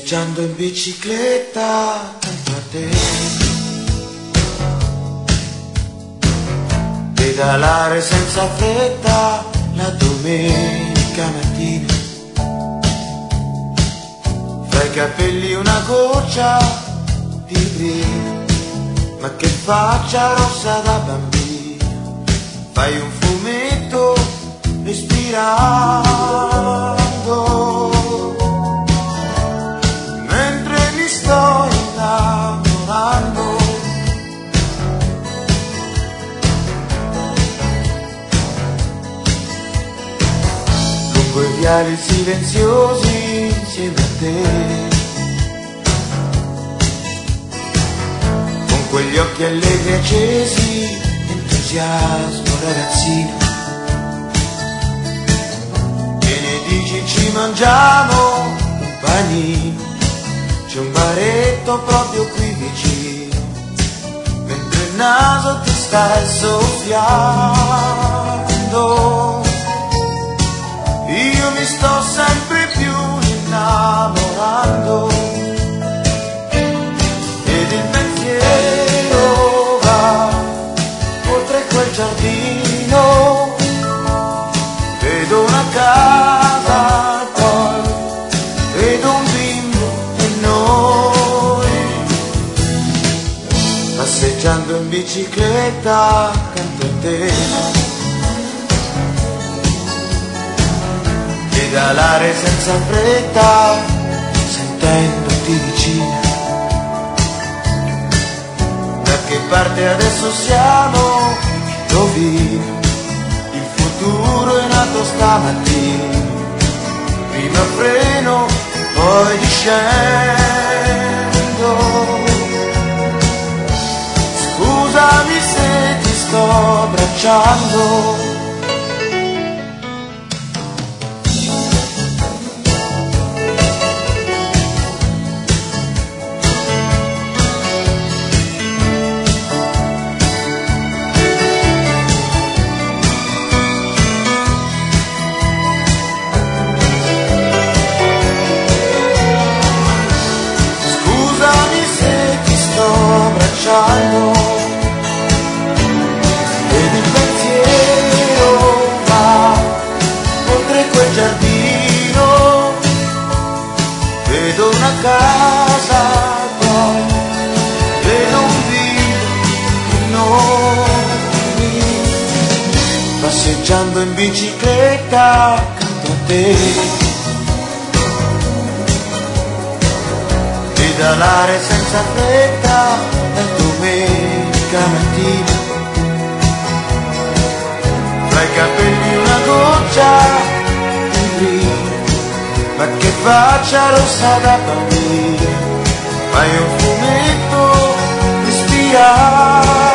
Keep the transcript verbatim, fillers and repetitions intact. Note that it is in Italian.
Passeggiando in bicicletta accanto a te, pedalare senza fretta la domenica mattina, fra i capelli una goccia di brina, ma che faccia rossa da bambina, fai un fumetto respirando, mentre mi sto innamorando. Lungo i viali silenziosi insieme a te, con quegli occhi allegri accesi, entusiasmo ragazzino, che ne dici ci mangiamo un panino, c'è un baretto proprio qui vicino, mentre il naso ti stai soffiando, io mi sto sempre più innamorando, ed il pensiero va oltre quel giardino, vedo una casa, poi vedo un bimbo e noi, passeggiando in bicicletta accanto a te, pedalare senza fretta, sentendoti vicina. Da che parte adesso siamo? Indovina, il futuro è nato stamattina. Prima freno, poi discendo. Scusami se ti sto abbracciando. Ed il pensiero va oltre quel giardino, vedo una casa, poi vedo un bimbo, noi passeggiando in bicicletta accanto a te, pedalare senza fretta la domenica mattina, fra i capelli una goccia di brina, ma che faccia rossa da bambina, fai un fumetto, respira.